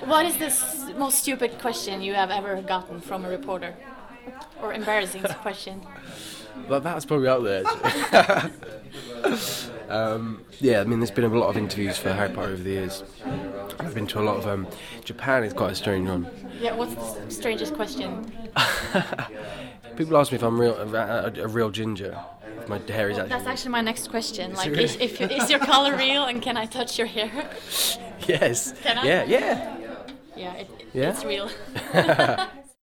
What is the most stupid question you have ever gotten from a reporter? Or embarrassing question? But that's probably up there, actually. Yeah, I mean, there's been a lot of interviews for Harry Potter over the years. I've been to a lot of... Japan is quite a strange one. Yeah, what's the strangest question? People ask me if I'm a real ginger. If my hair is actually... That's actually my next question. Like, really? is your color real, and can I touch your hair? Yes. Can I? Yeah. Yeah, it's real.